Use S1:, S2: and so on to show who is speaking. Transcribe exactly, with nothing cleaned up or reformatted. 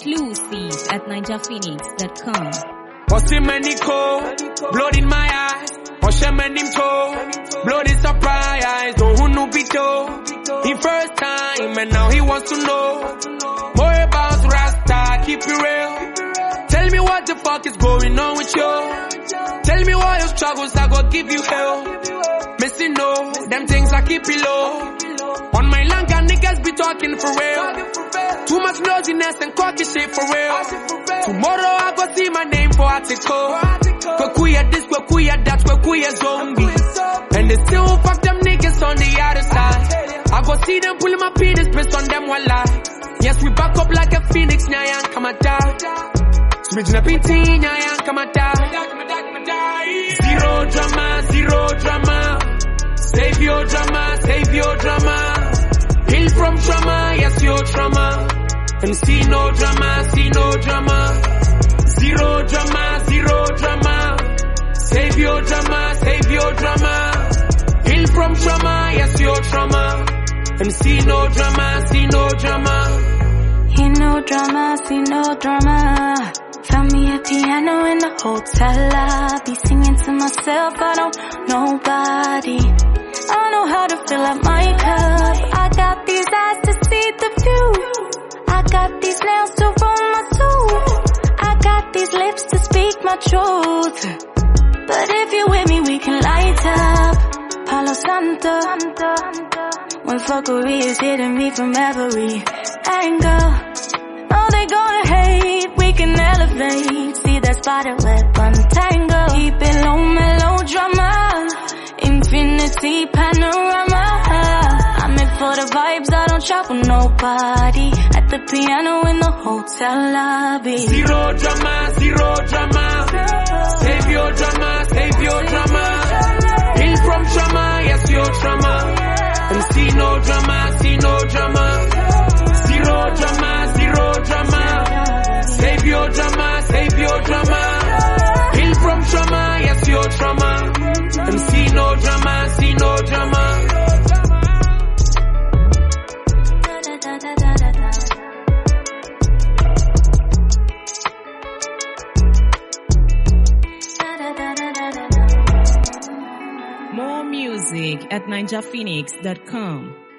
S1: Exclusive at ninja phoenix dot com.
S2: Osimeniko, blood in my eyes. Oshemenimto, blood is surprise. Don't who know Bito. He first time and now he wants to know more about Rasta. Keep it real. Tell me what the fuck is going on with you. Tell me what your struggles I go give you hell. Missing no, them things I keep it low. On my land, got niggas be talking for real. Too much nosiness and cocky shit for real. Tomorrow I go see my name for article. Kwekuya this, kwekuya that, kwekuya zombie. And they still fuck them niggas on the other side. I go see them pulling my penis, piss on them while I. Yes, we back up like a phoenix, nyayan kamata. Smidna pinti, nyayan kamata. Zero drama, zero drama. Save your drama, save your drama. Heal from trauma, yes, your trauma. And see no drama, see no drama. Zero drama, zero drama. Save your drama, save your drama. Heal from trauma, yes, your trauma. And see no drama, see no drama.
S3: Hear no drama, see no drama. Found me a piano in the hotel lobby, singing to myself, I don't nobody. I don't know how to fill up my cup. I got these eyes to see the view. I got these nails to roll my soul. I got these lips to speak my truth. But if you're with me, we can light up. Palo Santo. When fuckery is hitting me from every angle. Oh, they gonna hate, we can elevate. See that spider web untangle. Keep it low, melodrama. Infinity panorama. I'm in for the vibes, I don't shop with nobody. At the piano in the hotel lobby.
S2: Zero drama, zero drama. Save your drama, save your drama. Heal from trauma, yes, your trauma. And see no drama, see no drama. Zero drama, zero drama. Save your drama, save your drama. Heal from trauma, yes, your trauma. And see no drama, see no drama.
S1: More music at ninja phoenix dot com.